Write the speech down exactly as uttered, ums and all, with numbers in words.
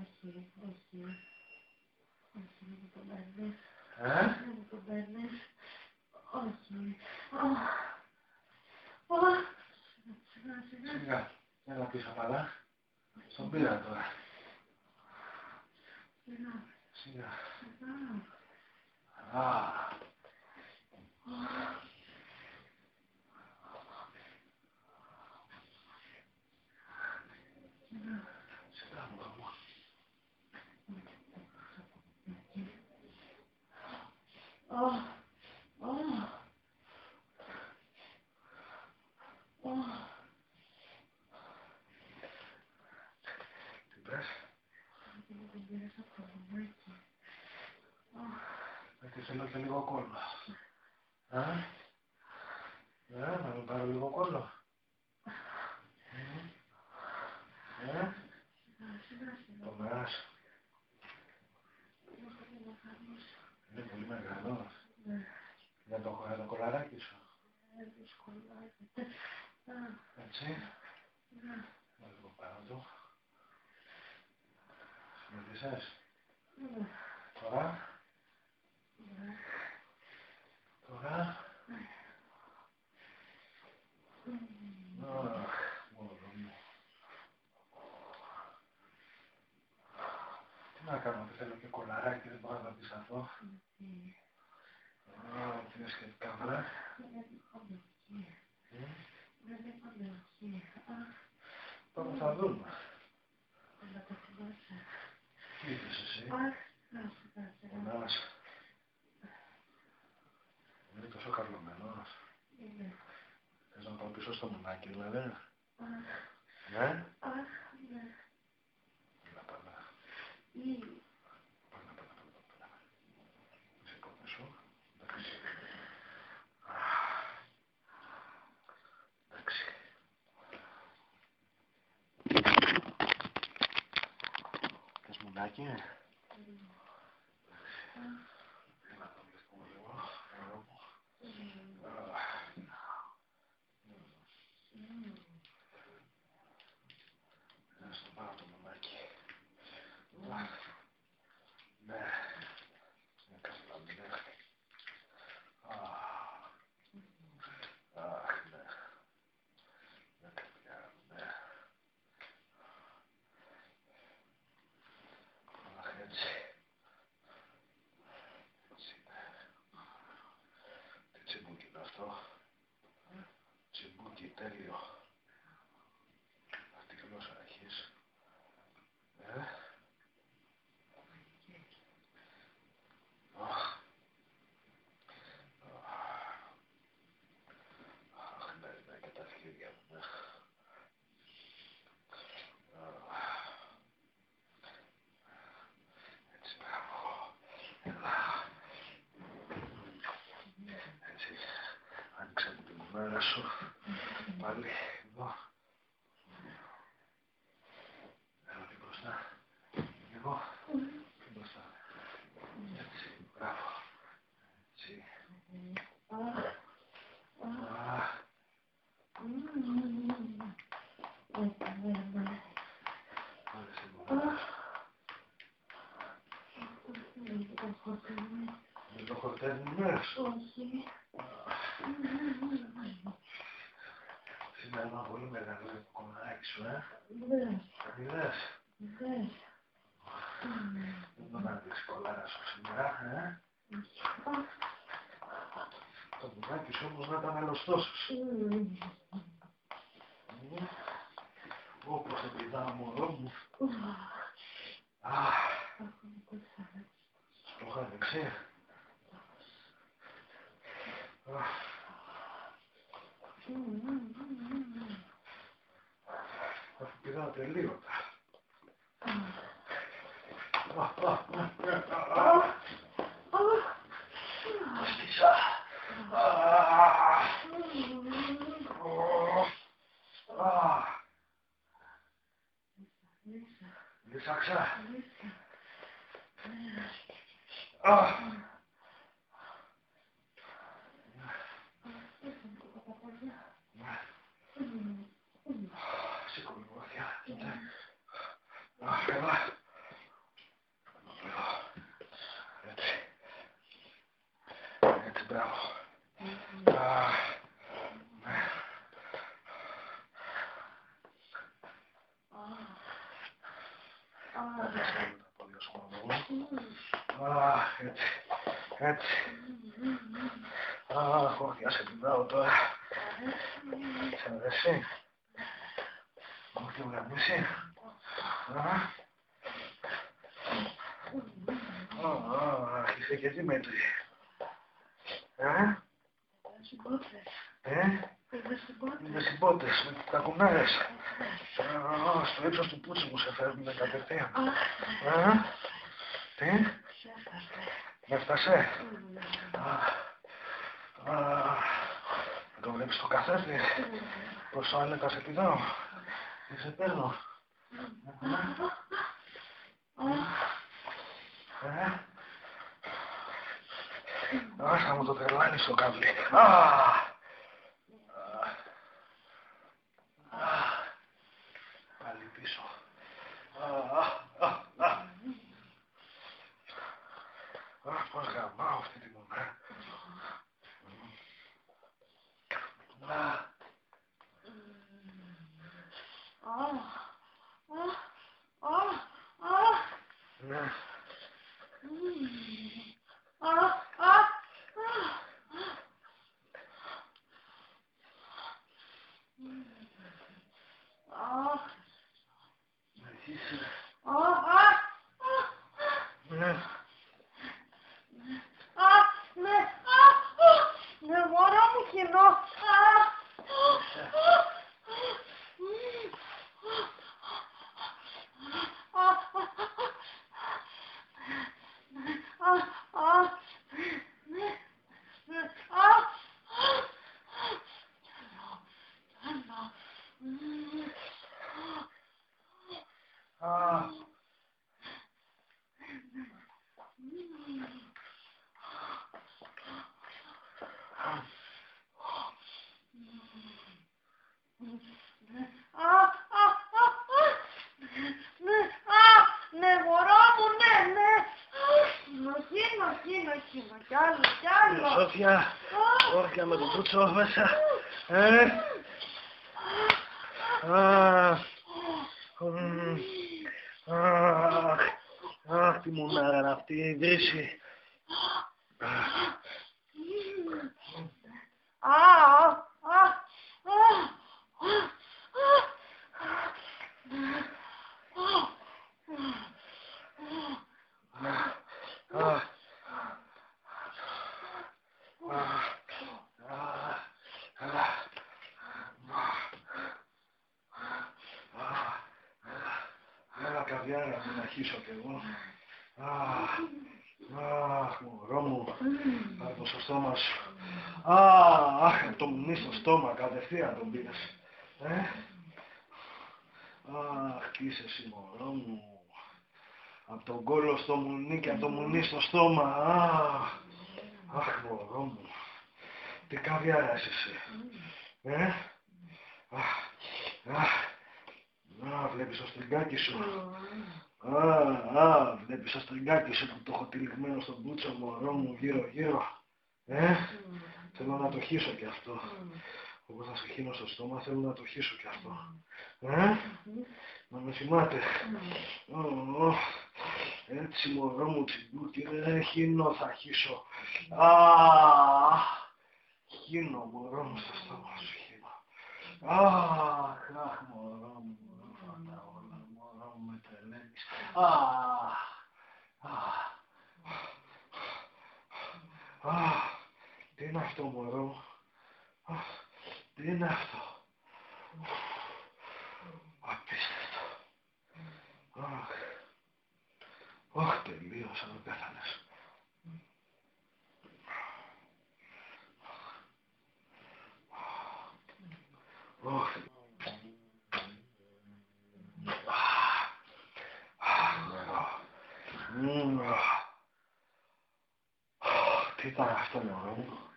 Όχι, όχι. Όχι, δεν μου το παίρνεις. Ε? Δεν μου το παίρνεις. Όχι. Αχ. Σιγά, σιγά. Σιγά. Έλα πίσω παρά. Στον πήρα τώρα. Σιγά. Σιγά. Σιγά. Α. Σιγά μου γάμο. Αχ. Αχ. Αχ. Τι πες? Δεν τον πήρες από το κομμάτι. Γιατί θέλω και λίγο κόλλο. Α? Ε, να μην πάρω λίγο κόλλο. Ε? Το μεράσω. Είναι πολύ μεγάλο. Για το, για το κολλαράκι σου. Έτσι. Να λίγο πάνω του. Συνήθισες. Τώρα. Τώρα. Αχ, μόνο μου. Τι να κάνω, δεν θέλω και κολλαράκι, δεν μπορώ να πεις αυτό. Α, τι είναι σχετικά, βρε. Τώρα θα δούμε. Τι είπες εσύ? Πονάς. Είναι τόσο καρλωμένος. Θες να πάω πίσω στο μουνάκι, δηλαδή. Ναι. Έλα, πάμε. Πάμε, πάμε, πάμε, πάμε. Σηκώνε σου. Εντάξει. Εντάξει. Θες μουνάκι? Έλα, το βρίσκουμε λίγο. Να στο πάρω το μουνάκι. Ναι. Είναι καλά, ναι. Αχ, ναι. Ναι, παιδιά, ναι. Αχ, έτσι. Έτσι είναι. Τι τσιμπούκι είναι αυτό. Τσιμπούκι, τέλειο. Αυτή γλώσσα έχεις. Ε. Αχ. Αχ, ναι, ναι, και τα χέρια μου, ναι. Έτσι, μπράβο. Έλα. Έτσι. Άνοιξε μου την μέρα σου. Πάλι, εδώ. Έλα, πιο μπροστά. Λίγο. Πιο μπροστά. Έτσι, μπράβο. Έτσι. Πάρε σε μόνα. Δεν το χορταίνεις. Όχι. Σήμερα είναι ένα πολύ μεγάλο κομμάτι σου, ε. Βεβαίως. Είδες. Βεβαίως. Δεν τον άντεξε κολλάρα σου σήμερα, ε. Το μουνάκι σου όμως να ήταν αλλοστός. Όπως το πηδάω μωρό μου. Αχ. Το είχα δεξί. Αφού πηδάω τελείωτα. Αστίσα. Λύσαξα. Σήκω λίγο βαθιά. Έλα. Μπράβο. Αχ, έτσι, έτσι. Αχ, όχι, ας επιδάω τώρα. Σε αρέσει. Όχι, ουγαμίσει. Αχ, είσαι και τι μέτρη. Ε, ε, είναι συμπότες με τα κουνάρες. Στο ύψος του πούτσου μου σε φέρνουνε κατευθείαν. Τι, με φτασέ. Δεν το βλέπεις το καθρέφτη, πόσο άνετα σε πηδάω και σε παίρνω. Άσα μου το τρελάνει στο καβλί. Πάλι πίσω. Αχ, πώς γαμάω αυτή τη μονά. Ναι. Αρχίσει. Ναι. Ναι, μωρό μου κοινό. Ναι, μωρό μου, ναι, ναι. Νοχή, νοχή, νοχή, κι άλλο, κι άλλο. Σόφια, όρθια με τον πούτσο μέσα. Ε. Αχ. Αχ. Αχ, τι μουνάρα είναι αυτή η βρύση. Έλα καβιάρα μου να χύσω κι εγώ. Αχ, μωρό μου, από το στόμα σου. Αχ, το μουνί στο στόμα, κατευθείαν τον πήρες. Αχ, κι είσαι εσύ μωρό μου. Από τον κόλο στο μουνί και από το μουνί στο στόμα. Αχ, μωρό μου. Τι καβιάρα είσαι εσύ. Ε, α, βλέπεις το στριγκάκι σου. Α, α, βλέπεις το στριγκάκι σου που το έχω τυλιγμένο στον μπούτσο μωρό μου γύρω γύρω. Ε, θέλω να το χύσω κι αυτό. Όπως θα σου χύνω στο στόμα θέλω να το χύσω κι αυτό. Ε, να με θυμάται. Έτσι μωρό μου τσιμπούκι, ρε, χύνω θα χύσω. Α, χύνω μωρό μου στο στόμα σου χύνω. Αχ, αχ μωρό μου, μωρό φάτα όλα, μωρό μου με τρελαίνεις. Αχ, αχ, αχ, τι είναι αυτό μωρό, αχ, τι είναι αυτό. Απίστευτο. Αχ, αχ, τελείωσα, δεν πέθανες. Αχ, τι ήταν αυτό μωρό μου.